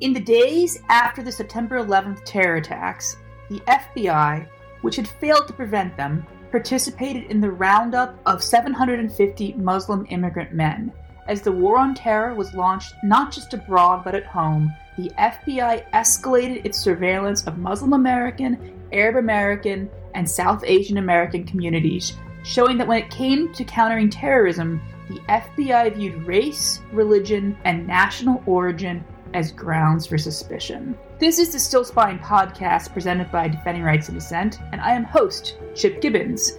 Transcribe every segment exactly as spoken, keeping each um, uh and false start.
In the days after the September eleventh terror attacks, the F B I, which had failed to prevent them, participated in the roundup of seven hundred fifty Muslim immigrant men. As the War on Terror was launched not just abroad but at home, the F B I escalated its surveillance of Muslim American, Arab American, and South Asian American communities, showing that when it came to countering terrorism, the F B I viewed race, religion, and national origin as grounds for suspicion. This is the Still Spying podcast presented by Defending Rights and Dissent, and I am host, Chip Gibbons.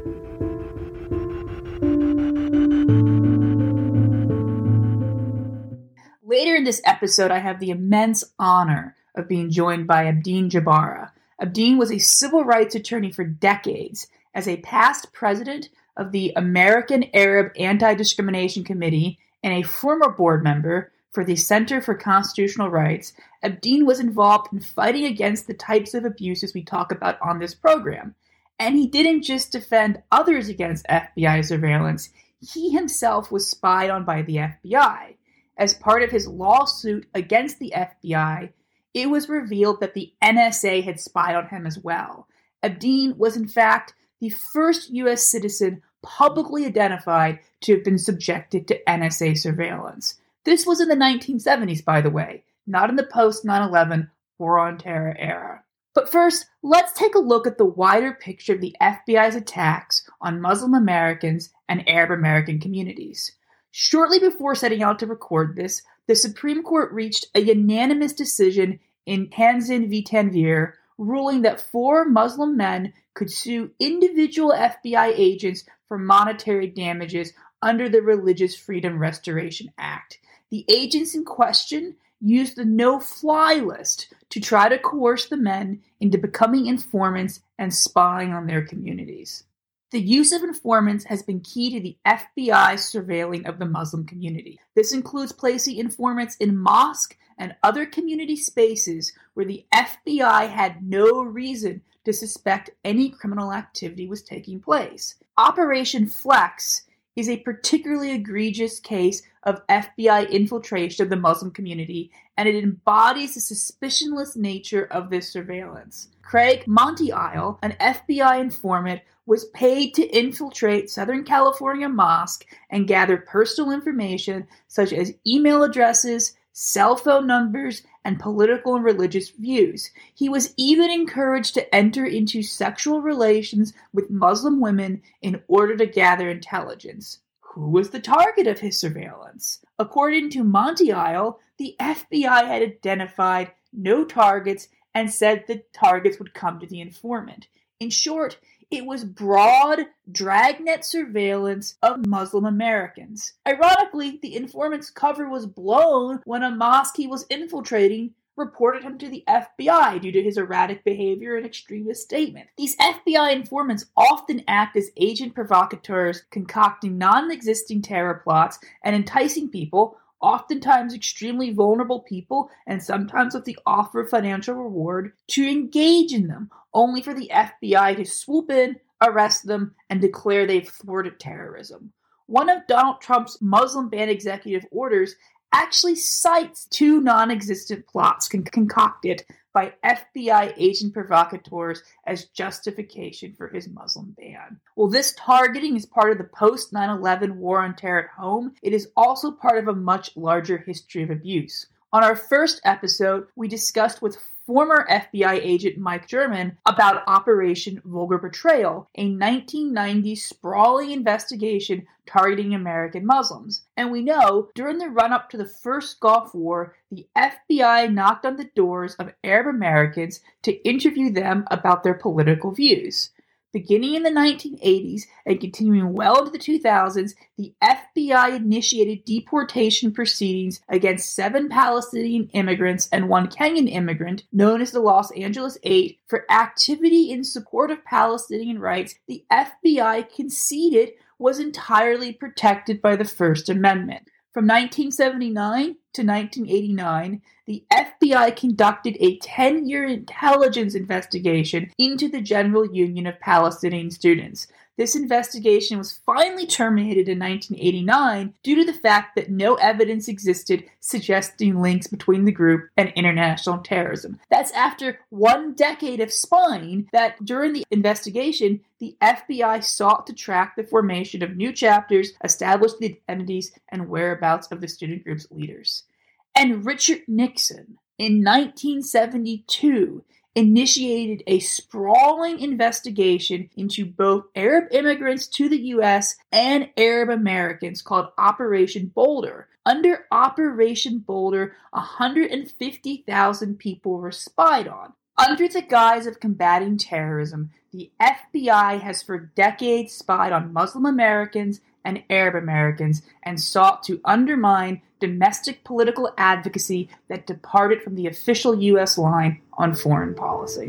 Later in this episode, I have the immense honor of being joined by Abdeen Jabara. Abdeen was a civil rights attorney for decades. As a past president of the American Arab Anti-Discrimination Committee and a former board member for the Center for Constitutional Rights, Abdeen was involved in fighting against the types of abuses we talk about on this program. And he didn't just defend others against F B I surveillance, he himself was spied on by the F B I. As part of his lawsuit against the F B I, it was revealed that the N S A had spied on him as well. Abdeen was in fact the first U S citizen publicly identified to have been subjected to N S A surveillance. This was in the nineteen seventies, by the way, not in the post nine eleven War on Terror era. But first, let's take a look at the wider picture of the F B I's attacks on Muslim Americans and Arab American communities. Shortly before setting out to record this, the Supreme Court reached a unanimous decision in Tanzin v. Tanvir, ruling that four Muslim men could sue individual F B I agents for monetary damages under the Religious Freedom Restoration Act. The agents in question used the no-fly list to try to coerce the men into becoming informants and spying on their communities. The use of informants has been key to the F B I's surveilling of the Muslim community. This includes placing informants in mosque and other community spaces where the F B I had no reason to suspect any criminal activity was taking place. Operation Flex is a particularly egregious case of F B I infiltration of the Muslim community, and it embodies the suspicionless nature of this surveillance. Craig Monteisle, an F B I informant, was paid to infiltrate Southern California mosque and gather personal information such as email addresses, cell phone numbers, and political and religious views. He was even encouraged to enter into sexual relations with Muslim women in order to gather intelligence. Who was the target of his surveillance? According to Monteisle, the F B I had identified no targets and said the targets would come to the informant. In short, it was broad, dragnet surveillance of Muslim Americans. Ironically, the informant's cover was blown when a mosque he was infiltrating reported him to the F B I due to his erratic behavior and extremist statement. These F B I informants often act as agent provocateurs, concocting non-existing terror plots and enticing people, oftentimes extremely vulnerable people, and sometimes with the offer of financial reward, to engage in them, only for the F B I to swoop in, arrest them, and declare they've thwarted terrorism. One of Donald Trump's Muslim ban executive orders actually cites two non-existent plots con- concocted by F B I agent provocateurs as justification for his Muslim ban. While this targeting is part of the post nine eleven War on Terror at home, it is also part of a much larger history of abuse. On our first episode, we discussed with former F B I agent Mike German about Operation Vulgar Betrayal, a nineteen nineties sprawling investigation targeting American Muslims. And we know, during the run-up to the first Gulf War, the F B I knocked on the doors of Arab Americans to interview them about their political views. Beginning in the nineteen eighties and continuing well into the two thousands, the F B I initiated deportation proceedings against seven Palestinian immigrants and one Kenyan immigrant, known as the Los Angeles Eight, for activity in support of Palestinian rights the F B I conceded was entirely protected by the First Amendment. From nineteen seventy-nine to nineteen eighty-nine, the F B I conducted a ten-year intelligence investigation into the General Union of Palestinian Students. This investigation was finally terminated in nineteen eighty-nine due to the fact that no evidence existed suggesting links between the group and international terrorism. That's after one decade of spying that during the investigation, the F B I sought to track the formation of new chapters, establish the identities and whereabouts of the student group's leaders. And Richard Nixon, in nineteen seventy-two, initiated a sprawling investigation into both Arab immigrants to the U S and Arab Americans called Operation Boulder. Under Operation Boulder, one hundred fifty thousand people were spied on. Under the guise of combating terrorism, the F B I has for decades spied on Muslim Americans and Arab Americans and sought to undermine domestic political advocacy that departed from the official U S line on foreign policy.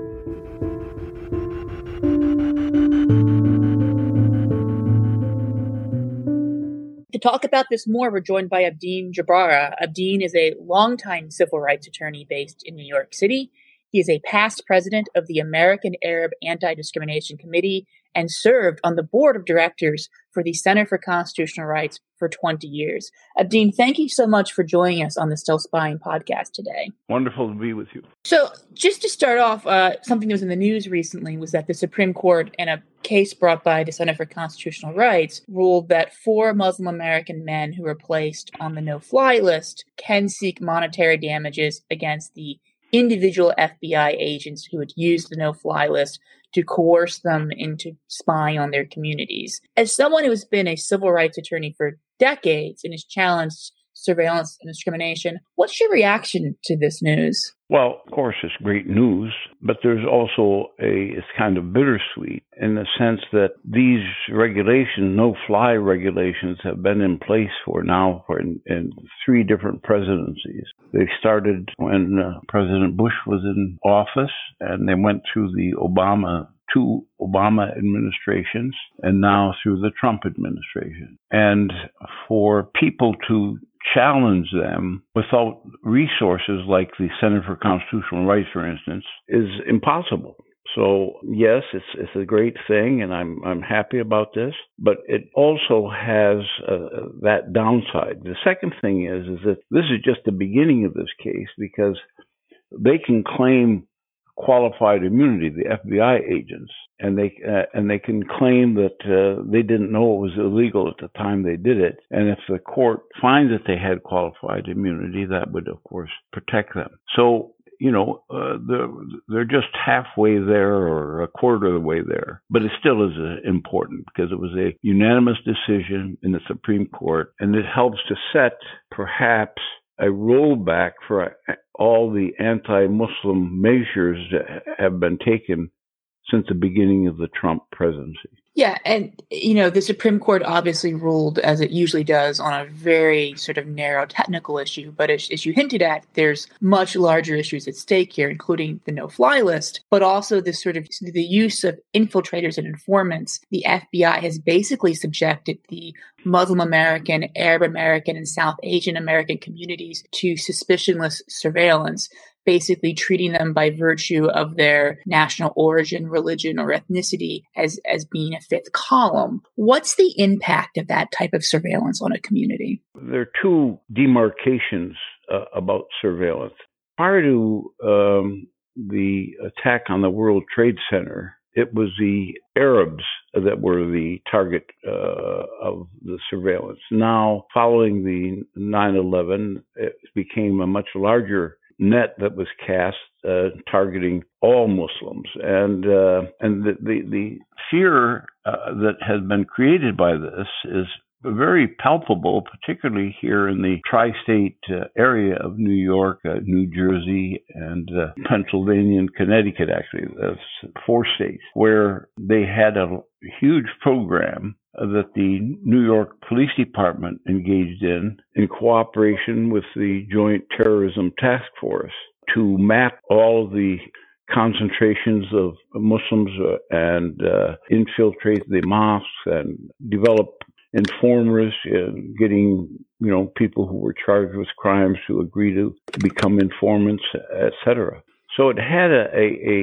To talk about this more, we're joined by Abdeen Jabara. Abdeen is a longtime civil rights attorney based in New York City. He is a past president of the American Arab Anti-Discrimination Committee and served on the board of directors for the Center for Constitutional Rights for twenty years. Abdeen, thank you so much for joining us on the Still Spying podcast today. Wonderful to be with you. So just to start off, uh, something that was in the news recently was that the Supreme Court, in a case brought by the Center for Constitutional Rights, ruled that four Muslim American men who were placed on the no-fly list can seek monetary damages against the individual F B I agents who had used the no-fly list to coerce them into spying on their communities. As someone who has been a civil rights attorney for decades and has challenged surveillance and discrimination, what's your reaction to this news? Well, of course, it's great news, but there's also a, it's kind of bittersweet in the sense that these regulations, no-fly regulations, have been in place for now for in, in three different presidencies. They started when uh, President Bush was in office, and they went through the Obama two Obama administrations, and now through the Trump administration. And for people to challenge them without resources like the Center for Constitutional Rights, for instance, is impossible. So yes, it's it's a great thing, and I'm I'm happy about this. But it also has uh, that downside. The second thing is is that this is just the beginning of this case, because they can claim qualified immunity, the F B I agents, and they uh, and they can claim that uh, they didn't know it was illegal at the time they did it. And if the court finds that they had qualified immunity, that would, of course, protect them. So, you know, uh, they're, they're just halfway there or a quarter of the way there. But it still is uh, important because it was a unanimous decision in the Supreme Court, and it helps to set perhaps a rollback for all the anti-Muslim measures that have been taken since the beginning of the Trump presidency. Yeah, and, you know, the Supreme Court obviously ruled, as it usually does, on a very sort of narrow technical issue. But as, as you hinted at, there's much larger issues at stake here, including the no-fly list, but also this sort of the use of infiltrators and informants. The F B I has basically subjected the Muslim American, Arab American, and South Asian American communities to suspicionless surveillance, basically treating them by virtue of their national origin, religion, or ethnicity as, as being a fifth column. What's the impact of that type of surveillance on a community? There are two demarcations uh, about surveillance. Prior to um, the attack on the World Trade Center, it was the Arabs that were the target uh, of the surveillance. Now, following the nine eleven, it became a much larger net that was cast uh, targeting all Muslims, and uh, and the the, the fear uh, that has been created by this is very palpable, particularly here in the tri-state uh, area of New York, uh, New Jersey, and uh, Pennsylvania and Connecticut. Actually, that's four states where they had a huge program that the New York Police Department engaged in, in cooperation with the Joint Terrorism Task Force, to map all of the concentrations of Muslims uh, and uh, infiltrate the mosques and develop informers, uh, getting, you know, people who were charged with crimes to agree to become informants, et cetera. So it had a, a, a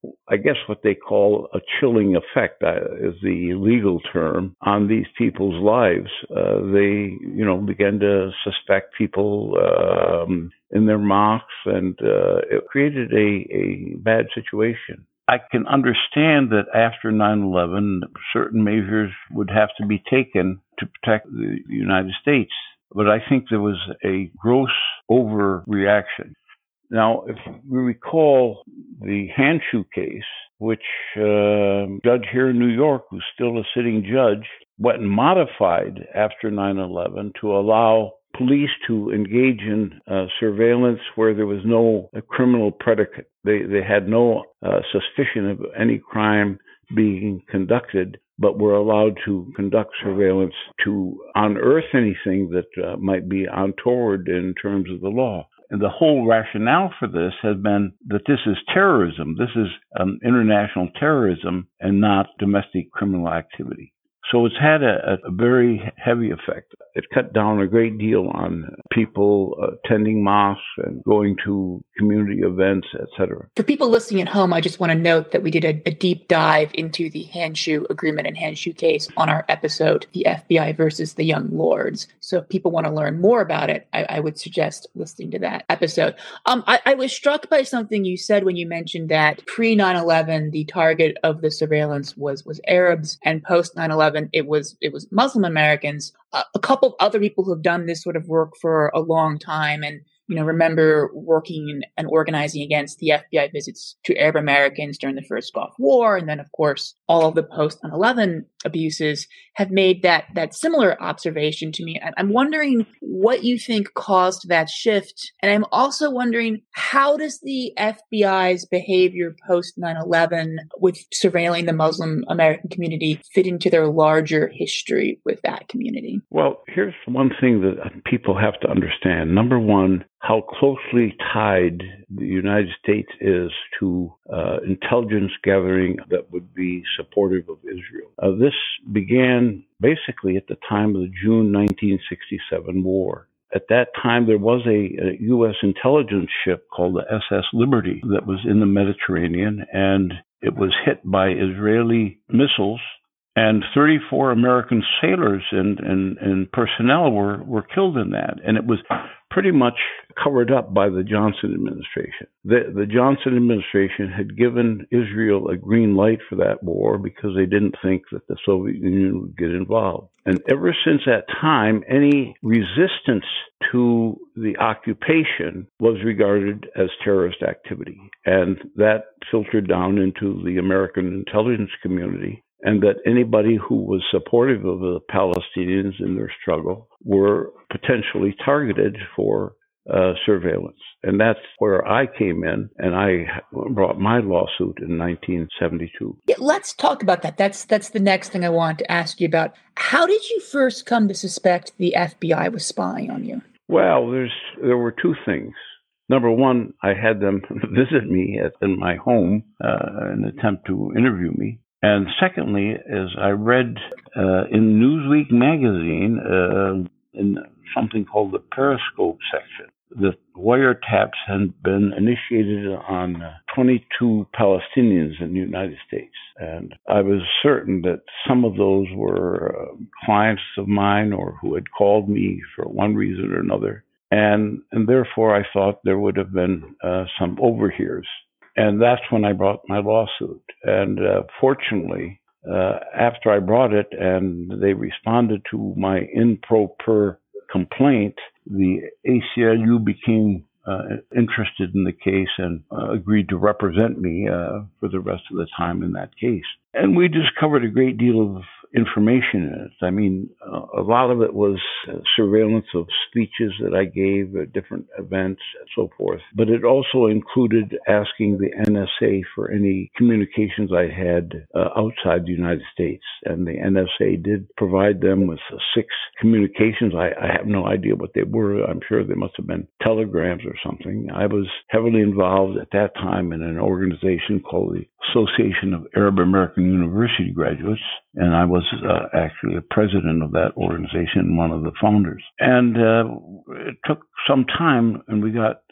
I guess what they call a chilling effect uh, is the legal term on these people's lives. Uh, they, you know, began to suspect people um, in their mosques, and uh, it created a, a bad situation. I can understand that after nine eleven, certain measures would have to be taken to protect the United States, but I think there was a gross overreaction. Now, if we recall the Hanshu case, which uh, judge here in New York, who's still a sitting judge, went and modified after nine eleven to allow police to engage in uh, surveillance where there was no uh, criminal predicate. They they had no uh, suspicion of any crime being conducted, but were allowed to conduct surveillance to unearth anything that uh, might be untoward in terms of the law. And the whole rationale for this has been that this is terrorism. This is um, international terrorism and not domestic criminal activity. So it's had a, a very heavy effect. It cut down a great deal on people attending mosques and going to community events, et cetera. For people listening at home, I just want to note that we did a, a deep dive into the Hanshu agreement and Hanshu case on our episode, The F B I versus the Young Lords. So if people want to learn more about it, I, I would suggest listening to that episode. Um, I, I was struck by something you said when you mentioned that pre nine eleven, the target of the surveillance was was Arabs, and post nine eleven, it was it was Muslim Americans. Uh, a couple of other people who have done this sort of work for a long time, and you know, remember working and organizing against the F B I visits to Arab Americans during the first Gulf War, and then, of course, all of the post nine eleven abuses have made that that similar observation to me. I'm wondering what you think caused that shift, and I'm also wondering, how does the F B I's behavior post nine eleven with surveilling the Muslim American community fit into their larger history with that community? Well, here's one thing that people have to understand. Number one, how closely tied the United States is to uh, intelligence gathering that would be supportive of Israel. Uh, this began basically at the time of the June nineteen sixty-seven war. At that time, there was a, a U S intelligence ship called the S S Liberty that was in the Mediterranean, and it was hit by Israeli missiles, and thirty-four American sailors and, and, and personnel were, were killed in that. And it was pretty much covered up by the Johnson administration. The, the Johnson administration had given Israel a green light for that war because they didn't think that the Soviet Union would get involved. And ever since that time, any resistance to the occupation was regarded as terrorist activity. And that filtered down into the American intelligence community, and that anybody who was supportive of the Palestinians in their struggle were potentially targeted for uh, surveillance. And that's where I came in, and I brought my lawsuit in nineteen seventy-two. Yeah, let's talk about that. That's that's the next thing I want to ask you about. How did you first come to suspect the F B I was spying on you? Well, there's there were two things. Number one, I had them visit me at in my home uh, in an attempt to interview me. And secondly, is I read uh, in Newsweek magazine uh, in something called the Periscope section that wiretaps had been initiated on uh, twenty-two Palestinians in the United States. And I was certain that some of those were uh, clients of mine or who had called me for one reason or another. And, and therefore, I thought there would have been uh, some overhears. And that's when I brought my lawsuit. And uh, fortunately, uh, after I brought it and they responded to my in pro per complaint, the A C L U became uh, interested in the case and uh, agreed to represent me uh, for the rest of the time in that case. And we discovered a great deal of information in it. I mean, uh, a lot of it was uh, surveillance of speeches that I gave at different events and so forth. But it also included asking the N S A for any communications I had uh, outside the United States. And the N S A did provide them with uh, six communications. I, I have no idea what they were. I'm sure they must have been telegrams or something. I was heavily involved at that time in an organization called the Association of Arab American University Graduates, and I was uh, actually a president of that organization, one of the founders. And uh, it took some time, and we got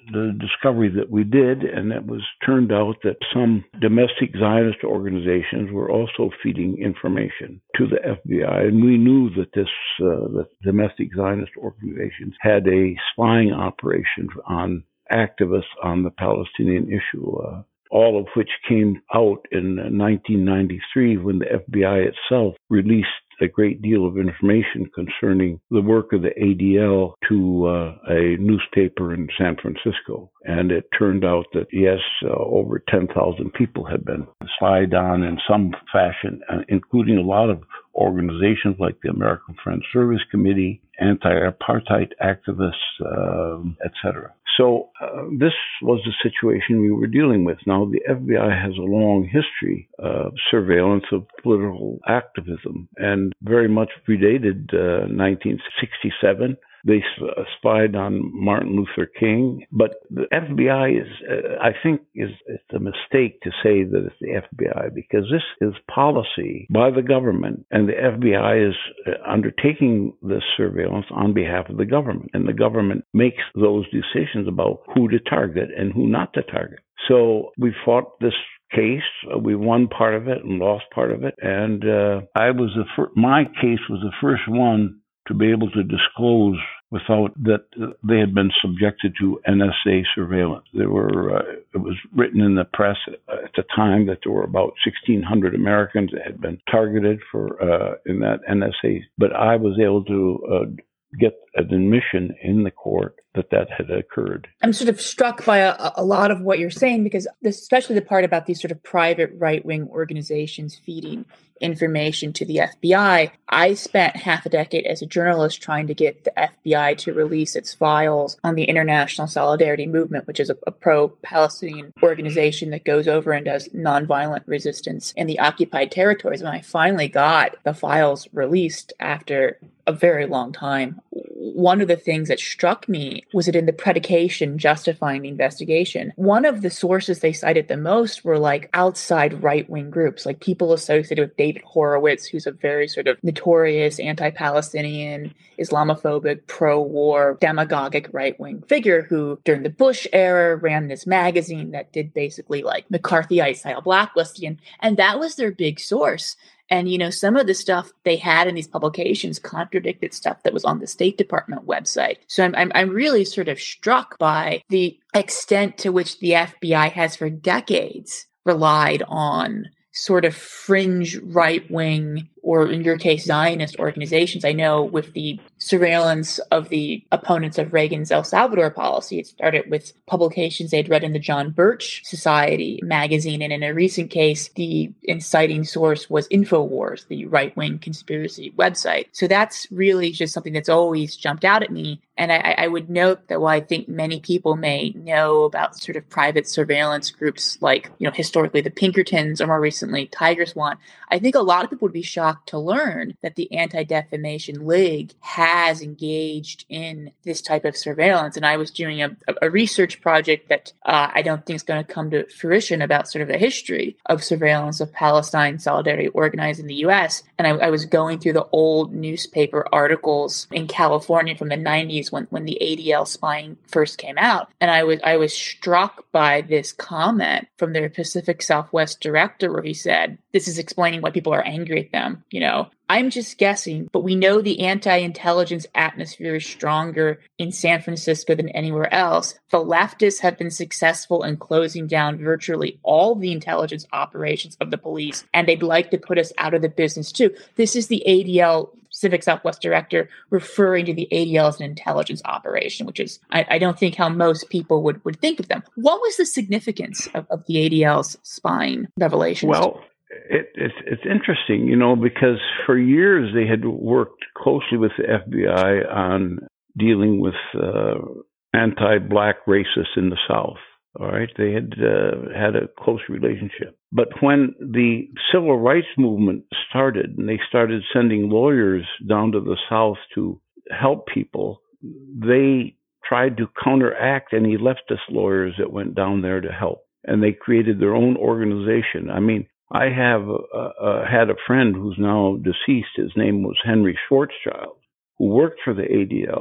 the discovery that we did, and it was turned out that some domestic Zionist organizations were also feeding information to the F B I, and we knew that this uh, that domestic Zionist organizations had a spying operation on activists on the Palestinian issue. Uh, all of which came out in nineteen ninety-three when the F B I itself released a great deal of information concerning the work of the A D L to uh, a newspaper in San Francisco. And it turned out that, yes, uh, over ten thousand people had been spied on in some fashion, uh, including a lot of organizations like the American Friends Service Committee, anti-apartheid activists, uh, et cetera. So uh, this was the situation we were dealing with. Now, the F B I has a long history of surveillance of political activism and very much predated uh, nineteen sixty-seven. They spied on Martin Luther King, but the F B I is, uh, I think, is it's a mistake to say that it's the F B I, because this is policy by the government, and the F B I is undertaking this surveillance on behalf of the government, and the government makes those decisions about who to target and who not to target. So we fought this case. We won part of it and lost part of it, and uh, I was the fir- my case was the first one to be able to disclose without that they had been subjected to N S A surveillance. There were, uh, it was written in the press at the time that there were about sixteen hundred Americans that had been targeted for uh, in that N S A. But I was able to uh, get an admission in the court that that had occurred. I'm sort of struck by a, a lot of what you're saying, because this, especially the part about these sort of private right-wing organizations feeding information to the F B I. I spent half a decade as a journalist trying to get the F B I to release its files on the International Solidarity Movement, which is a, a pro-Palestinian organization that goes over and does nonviolent resistance in the occupied territories. When I finally got the files released after a very long time, one of the things that struck me was that in the predication justifying the investigation, one of the sources they cited the most were like outside right-wing groups, like people associated with David Horowitz, who's a very sort of notorious anti-Palestinian, Islamophobic, pro-war, demagogic right-wing figure who, during the Bush era, ran this magazine that did basically like McCarthyite style blacklisting, and that was their big source. And, you know, some of the stuff they had in these publications contradicted stuff that was on the State Department website. So I'm, I'm, I'm really sort of struck by the extent to which the F B I has for decades relied on sort of fringe right-wing, or in your case, Zionist organizations. I know with the surveillance of the opponents of Reagan's El Salvador policy, it started with publications they'd read in the John Birch Society magazine. And in a recent case, the inciting source was InfoWars, the right-wing conspiracy website. So that's really just something that's always jumped out at me. And I, I would note that while I think many people may know about sort of private surveillance groups like, you know, historically the Pinkertons or more recently Tiger Swan, I think a lot of people would be shocked to learn that the Anti-Defamation League has engaged in this type of surveillance. And I was doing a, a research project that uh, I don't think is going to come to fruition about sort of the history of surveillance of Palestine solidarity organized in the U S. And I, I was going through the old newspaper articles in California from the nineties when, when the A D L spying first came out. And I was I was struck by this comment from their Pacific Southwest director where he said, this is explaining why people are angry at them. You know, I'm just guessing, but we know the anti-intelligence atmosphere is stronger in San Francisco than anywhere else. The leftists have been successful in closing down virtually all the intelligence operations of the police, and they'd like to put us out of the business too. This is the A D L Pacific Southwest director referring to the A D L as an intelligence operation, which is, I, I don't think how most people would, would think of them. What was the significance of, of the A D L's spying revelations? Well, It, it's, it's interesting, you know, because for years they had worked closely with the F B I on dealing with uh, anti-black racists in the South. All right, they had uh, had a close relationship. But when the civil rights movement started and they started sending lawyers down to the South to help people, they tried to counteract any leftist lawyers that went down there to help. And they created their own organization. I mean, I have uh, uh, had a friend who's now deceased. His name was Henry Schwarzschild, who worked for the A D L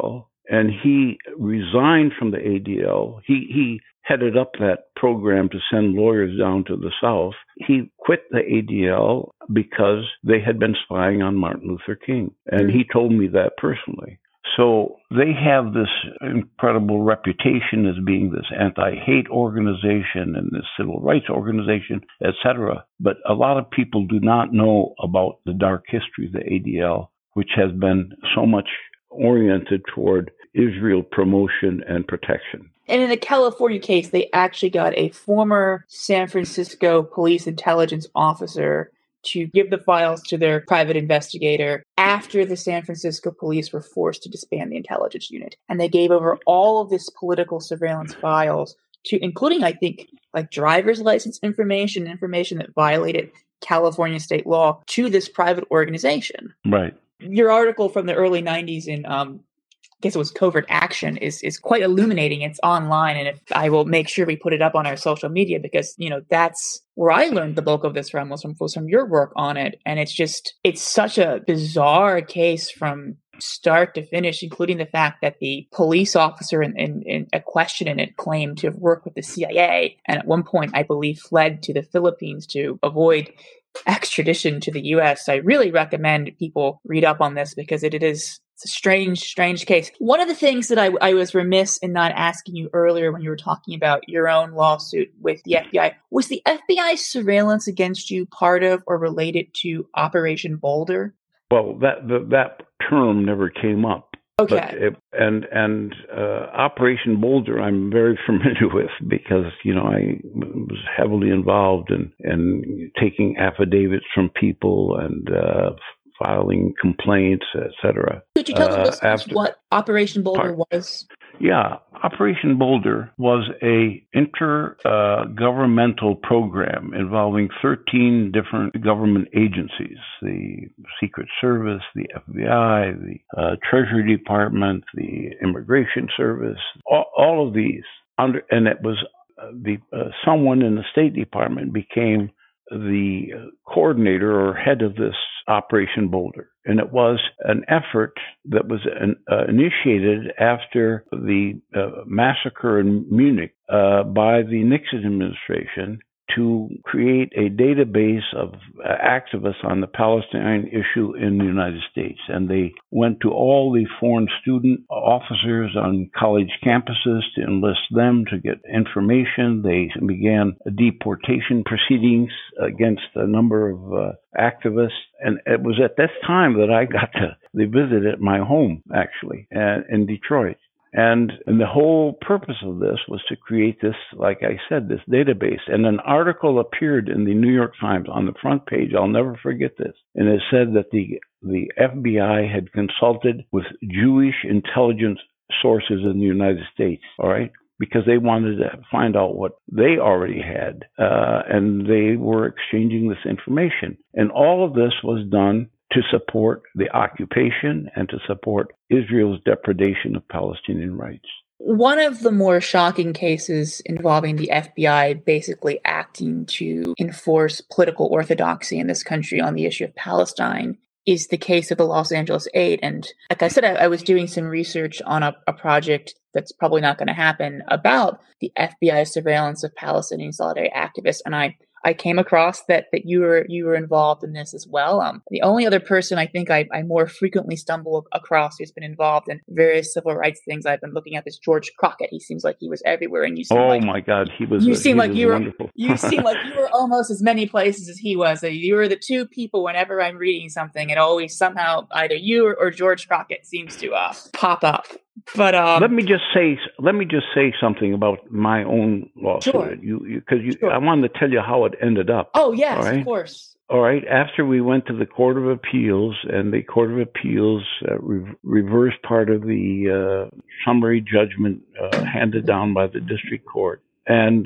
and he resigned from the A D L. He he headed up that program to send lawyers down to the South. He quit the A D L because they had been spying on Martin Luther King, and mm. he told me that personally. So they have this incredible reputation as being this anti-hate organization and this civil rights organization, et cetera. But a lot of people do not know about the dark history of the A D L, which has been so much oriented toward Israel promotion and protection. And in the California case, they actually got a former San Francisco police intelligence officer to give the files to their private investigator after the San Francisco police were forced to disband the intelligence unit. And they gave over all of this political surveillance files to, including, I think, like driver's license information, information that violated California state law, to this private organization. Right. Your article from the early nineties in, um, I guess it was Covert Action, is is quite illuminating. It's online, and if, I will make sure we put it up on our social media, because, you know, that's where I learned the bulk of this from, was from, was from your work on it. And it's just, it's such a bizarre case from start to finish, including the fact that the police officer in, in, in a question in it claimed to have worked with the C I A, and at one point, I believe, fled to the Philippines to avoid extradition to the U S. I really recommend people read up on this, because it, it is it's a strange, strange case. One of the things that I, I was remiss in not asking you earlier when you were talking about your own lawsuit with the F B I, was the F B I surveillance against you part of or related to Operation Boulder? Well, that the, that term never came up. Okay. But it, and and uh, Operation Boulder, I'm very familiar with, because, you know, I was heavily involved in, in taking affidavits from people and uh, filing complaints, et cetera. Could you tell us uh, what Operation Boulder part, was? Yeah, Operation Boulder was a inter-governmental uh, program involving thirteen different government agencies: the Secret Service, the F B I, the uh, Treasury Department, the Immigration Service, all, all of these. Under, and it was uh, the uh, someone in the State Department became the coordinator or head of this Operation Boulder. And it was an effort that was an, uh, initiated after the uh, massacre in Munich uh, by the Nixon administration to create a database of uh, activists on the Palestine issue in the United States. And they went to all the foreign student officers on college campuses to enlist them to get information. They began deportation proceedings against a number of uh, activists. And it was at this time that I got to, they visited my home, actually, uh, in Detroit. And, and the whole purpose of this was to create this, like I said, this database. And an article appeared in the New York Times on the front page. I'll never forget this. And it said that the, the F B I had consulted with Jewish intelligence sources in the United States, all right? Because they wanted to find out what they already had. Uh, and they were exchanging this information. And all of this was done to support the occupation and to support Israel's depredation of Palestinian rights. One of the more shocking cases involving the F B I basically acting to enforce political orthodoxy in this country on the issue of Palestine is the case of the Los Angeles Eight. And like I said, I, I was doing some research on a, a project that's probably not going to happen about the F B I surveillance of Palestinian solidarity activists. And I I came across that that you were you were involved in this as well. Um, the only other person I think I, I more frequently stumble across who's been involved in various civil rights things I've been looking at is George Crockett. He seems like he was everywhere, and you seem oh like, my God, he was. You a, seem like you were. Wonderful. You seem like you were almost as many places as he was. You were the two people. Whenever I'm reading something, it always somehow either you or, or George Crockett seems to uh, pop up. But um, let me just say, let me just say something about my own lawsuit. Sure. You, because you, you sure. I wanted to tell you how it ended up. Oh yes, right? Of course. All right. After we went to the Court of Appeals, and the Court of Appeals uh, re- reversed part of the uh, summary judgment uh, handed down by the district court, and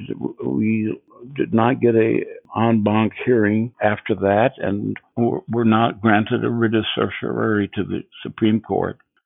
we did not get a en banc hearing after that, and were not granted a writ of certiorari to the Supreme Court.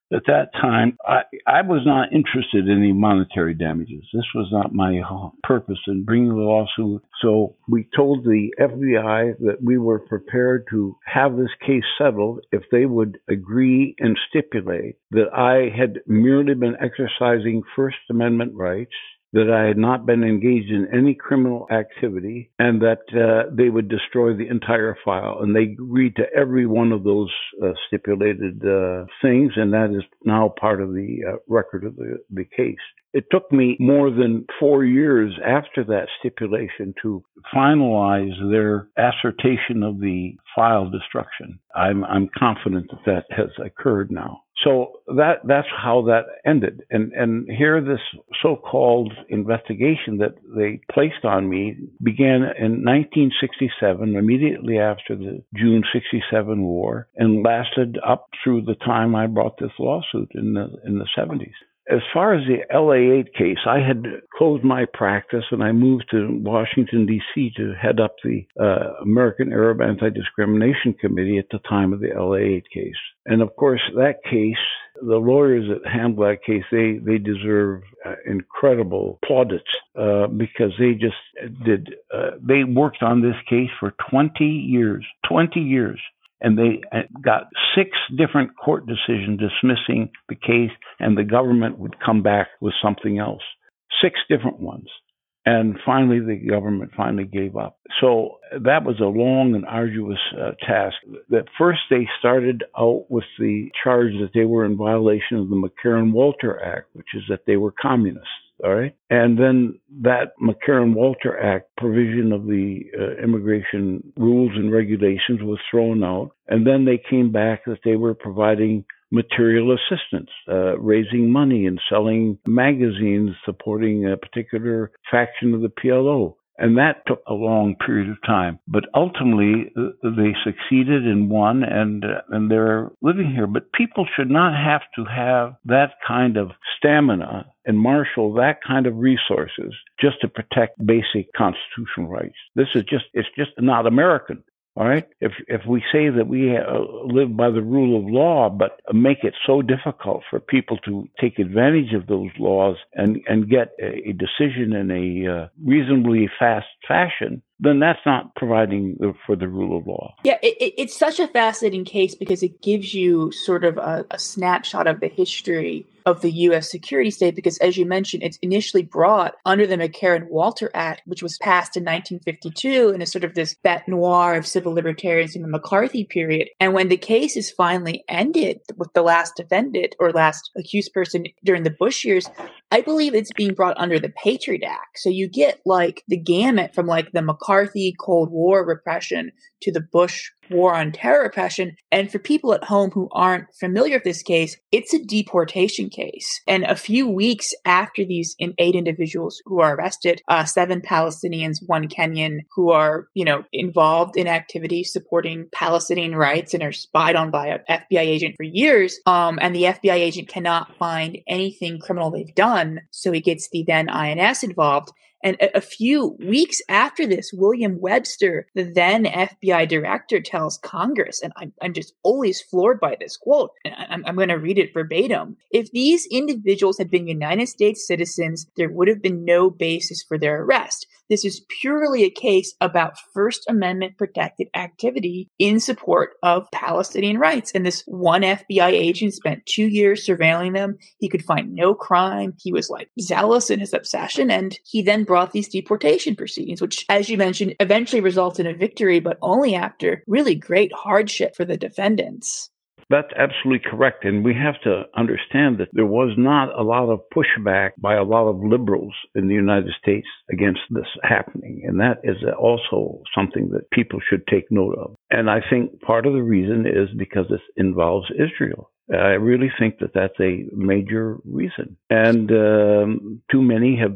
At that time, I, I was not interested in any monetary damages. This was not my purpose in bringing the lawsuit. So we told the F B I that we were prepared to have this case settled if they would agree and stipulate that I had merely been exercising First Amendment rights, that I had not been engaged in any criminal activity, and that uh, they would destroy the entire file. And they agreed to every one of those uh, stipulated uh, things, and that is now part of the uh, record of the, the case. It took me more than four years after that stipulation to finalize their assertion of the file destruction. I'm, I'm confident that that has occurred now. So that that's how that ended. And and here this so-called investigation that they placed on me began in nineteen sixty-seven, immediately after the June sixty-seven war, and lasted up through the time I brought this lawsuit in the in the seventies. As far as the L A eight case, I had closed my practice and I moved to Washington, D C to head up the uh, American Arab Anti-Discrimination Committee at the time of the L A eight case. And of course, that case, the lawyers that handled that case, they, they deserve uh, incredible plaudits uh, because they just did, uh, they worked on this case for twenty years, twenty years. And they got six different court decisions dismissing the case, and the government would come back with something else. Six different ones. And finally, the government finally gave up. So that was a long and arduous uh, task. At first, they started out with the charge that they were in violation of the McCarran-Walter Act, which is that they were communists. All right. And then that McCarran-Walter Act provision of the uh, immigration rules and regulations was thrown out. And then they came back that they were providing material assistance, uh, raising money and selling magazines supporting a particular faction of the P L O. And that took a long period of time. But ultimately, uh, they succeeded and won, and uh, and they're living here. But people should not have to have that kind of stamina and marshal that kind of resources just to protect basic constitutional rights. This is just, it's just not American. All right. If if we say that we uh, live by the rule of law, but make it so difficult for people to take advantage of those laws and, and get a, a decision in a uh, reasonably fast fashion, then that's not providing the, for the rule of law. Yeah, it, it's such a fascinating case because it gives you sort of a, a snapshot of the history of the U S security state, because as you mentioned, it's initially brought under the McCarran-Walter Act, which was passed in nineteen fifty-two and is sort of this bête noire of civil libertarians in the McCarthy period. And when the case is finally ended with the last defendant or last accused person during the Bush years, I believe it's being brought under the Patriot Act. So you get like the gamut from like the McCarthy Cold War repression to the Bush War on Terror repression. And for people at home who aren't familiar with this case, it's a deportation case. And a few weeks after these in eight individuals who are arrested, uh, seven Palestinians, one Kenyan, who are, you know, involved in activities supporting Palestinian rights and are spied on by an F B I agent for years. Um, and the F B I agent cannot find anything criminal they've done. So he gets the then I N S involved. And a, a few weeks after this, William Webster, the then F B I director, tells Congress, and I'm, I'm just always floored by this quote, and I'm, I'm going to read it verbatim. If these individuals had been United States citizens, there would have been no basis for their arrest. This is purely a case about First Amendment protected activity in support of Palestinian rights. And this one F B I agent spent two years surveilling them. He could find no crime. He was like zealous in his obsession. And he then brought these deportation proceedings, which, as you mentioned, eventually resulted in a victory, but only after really great hardship for the defendants. That's absolutely correct. And we have to understand that there was not a lot of pushback by a lot of liberals in the United States against this happening. And that is also something that people should take note of. And I think part of the reason is because this involves Israel. I really think that that's a major reason. And um, too many have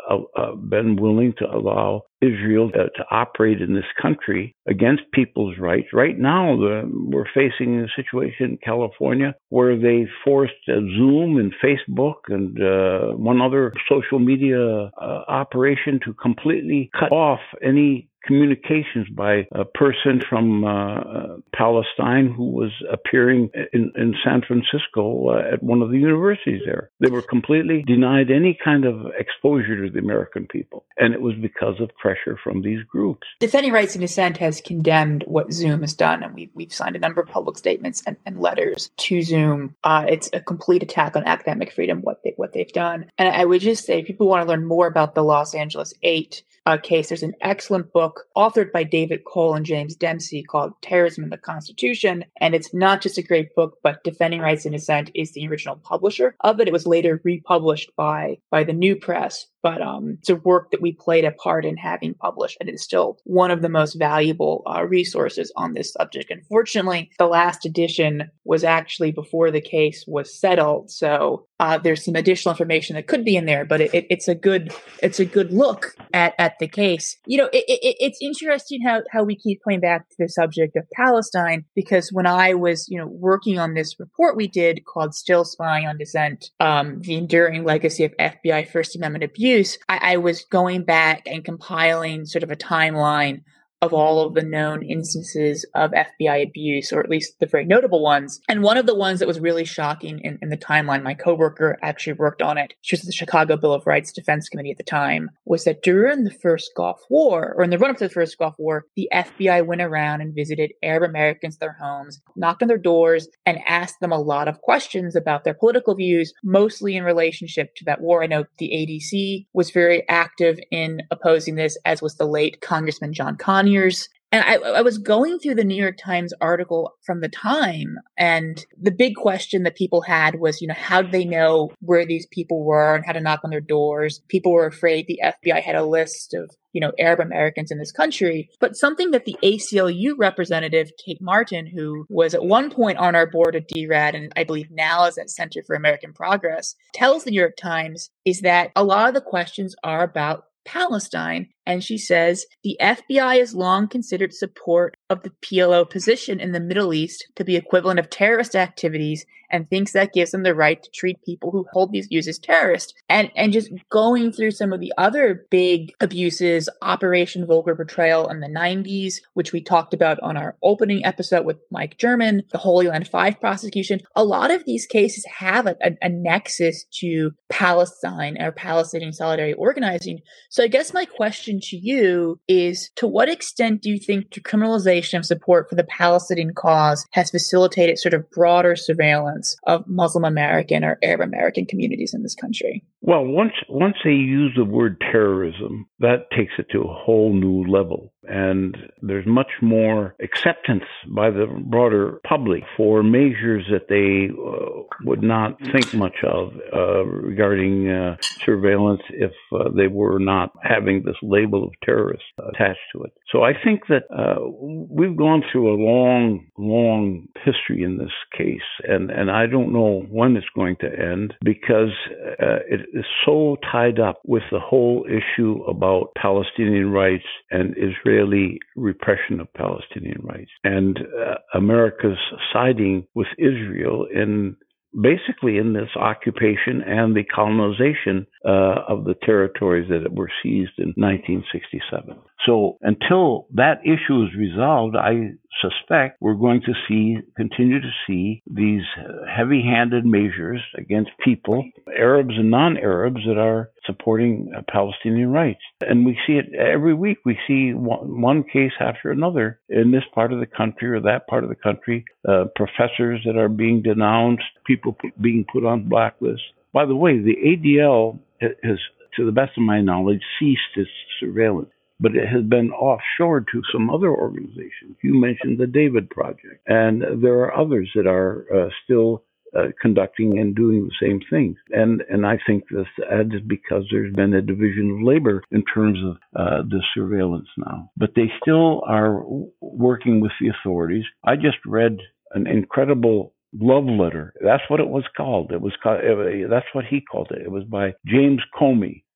uh, been willing to allow Israel to, to operate in this country against people's rights. Right now, the, we're facing a situation in California where they forced uh, Zoom and Facebook and uh, one other social media uh, operation to completely cut off any communications by a person from uh, Palestine who was appearing in, in San Francisco uh, at one of the universities there. They were completely denied any kind of exposure to the American people, and it was because of pressure from these groups. Defending Rights in Dissent has condemned what Zoom has done, and we've, we've signed a number of public statements and, and letters to Zoom. Uh, it's a complete attack on academic freedom, what, they, what they've done. And I would just say, if people want to learn more about the Los Angeles Eight Uh, case, there's an excellent book authored by David Cole and James Dempsey called Terrorism and the Constitution. And it's not just a great book, but Defending Rights in Dissent is the original publisher of it. It was later republished by, by the New Press. But um, it's a work that we played a part in having published, and it's still one of the most valuable uh, resources on this subject. Unfortunately, the last edition was actually before the case was settled, so uh, there's some additional information that could be in there. But it, it, it's a good it's a good look at, at the case. You know, it, it, it's interesting how how we keep coming back to the subject of Palestine, because when I was you know working on this report we did called "Still Spying on Dissent: um, The Enduring Legacy of F B I First Amendment Abuse." I, I was going back and compiling sort of a timeline of all of the known instances of F B I abuse, or at least the very notable ones. And one of the ones that was really shocking in, in the timeline, my coworker actually worked on it, she was at the Chicago Bill of Rights Defense Committee at the time, was that during the first Gulf War, or in the run-up to the first Gulf War, the F B I went around and visited Arab Americans at their homes, knocked on their doors, and asked them a lot of questions about their political views, mostly in relationship to that war. I know the A D C was very active in opposing this, as was the late Congressman John Conyers. And I, I was going through the New York Times article from the time, and the big question that people had was, you know, how did they know where these people were and how to knock on their doors? People were afraid the F B I had a list of, you know, Arab Americans in this country. But something that the A C L U representative, Kate Martin, who was at one point on our board at D RAD and I believe now is at Center for American Progress, tells the New York Times is that a lot of the questions are about Palestine. And she says, the F B I has long considered support of the P L O position in the Middle East to be equivalent of terrorist activities and thinks that gives them the right to treat people who hold these views as terrorists. And and just going through some of the other big abuses, Operation Vulgar Portrayal in the nineties, which we talked about on our opening episode with Mike German, the Holy Land Five prosecution, a lot of these cases have a, a, a nexus to Palestine or Palestinian solidarity organizing. So I guess my question to you is, to what extent do you think the criminalization of support for the Palestinian cause has facilitated sort of broader surveillance of Muslim American or Arab American communities in this country? Well, once once they use the word terrorism, that takes it to a whole new level. And there's much more acceptance by the broader public for measures that they uh, would not think much of uh, regarding uh, surveillance if uh, they were not having this label of terrorist attached to it. So I think that uh, we've gone through a long, long history in this case, and, and I don't know when it's going to end, because uh, it is so tied up with the whole issue about Palestinian rights and Israeli repression of Palestinian rights, and uh, America's siding with Israel in basically in this occupation and the colonization uh, of the territories that were seized in nineteen sixty-seven. So until that issue is resolved, I suspect we're going to see, continue to see these heavy-handed measures against people, Arabs and non-Arabs, that are supporting uh, Palestinian rights. And we see it every week. We see one, one case after another in this part of the country or that part of the country, uh, professors that are being denounced, people put, being put on blacklists. By the way, the A D L has, to the best of my knowledge, ceased its surveillance, but it has been offshored to some other organizations. You mentioned the David Project, and there are others that are uh, still uh, conducting and doing the same things. And and I think this is because there's been a division of labor in terms of uh, the surveillance now. But they still are working with the authorities. I just read an incredible love letter. That's what it was called. It was called, it, that's what he called it. It was by James Comey,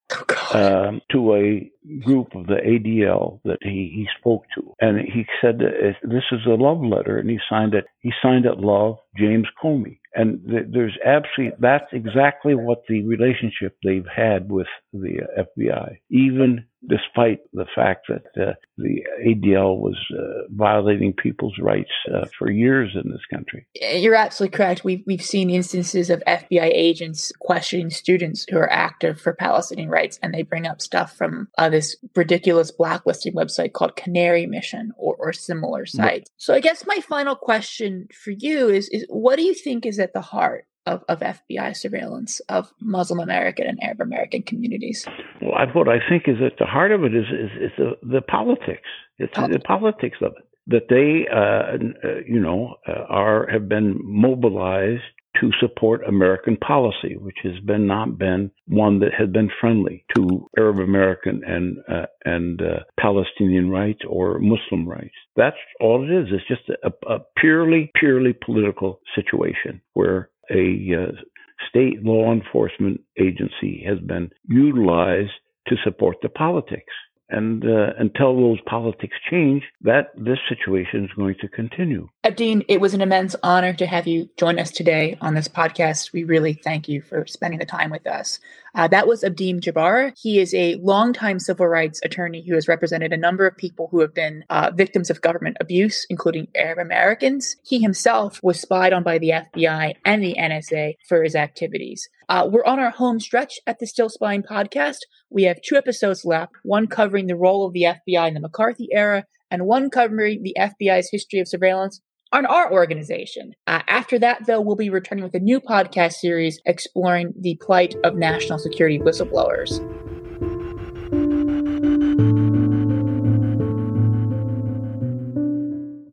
oh, um, to a group of the A D L that he, he spoke to. And he said that this is a love letter, and he signed it. He signed it, Love, James Comey. And th- there's absolutely, that's exactly what the relationship they've had with the F B I, even despite the fact that uh, the A D L was uh, violating people's rights uh, for years in this country. You're absolutely correct. We've, we've seen instances of F B I agents questioning students who are active for Palestinian rights, and they bring up stuff from uh, this ridiculous blacklisting website called Canary Mission or, or similar sites. But, so I guess my final question for you is, is what do you think is at the heart Of, of F B I surveillance of Muslim American and Arab American communities? Well, I, what I think is at the heart of it is, is, is the, the politics. It's oh. the politics of it. That they, uh, uh, you know, uh, are have been mobilized to support American policy, which has been not been one that had been friendly to Arab American and uh, and uh, Palestinian rights or Muslim rights. That's all it is. It's just a, a purely, purely political situation where a uh, state law enforcement agency has been utilized to support the politics. And uh, until those politics change, that this situation is going to continue. Abdeen, it was an immense honor to have you join us today on this podcast. We really thank you for spending the time with us. Uh, that was Abdeen Jabara. He is a longtime civil rights attorney who has represented a number of people who have been uh, victims of government abuse, including Arab Americans. He himself was spied on by the F B I and the N S A for his activities. Uh, we're on our home stretch at the Still Spying podcast. We have two episodes left, one covering the role of the F B I in the McCarthy era, and one covering the F B I's history of surveillance on our organization. Uh, after that, though, we'll be returning with a new podcast series exploring the plight of national security whistleblowers.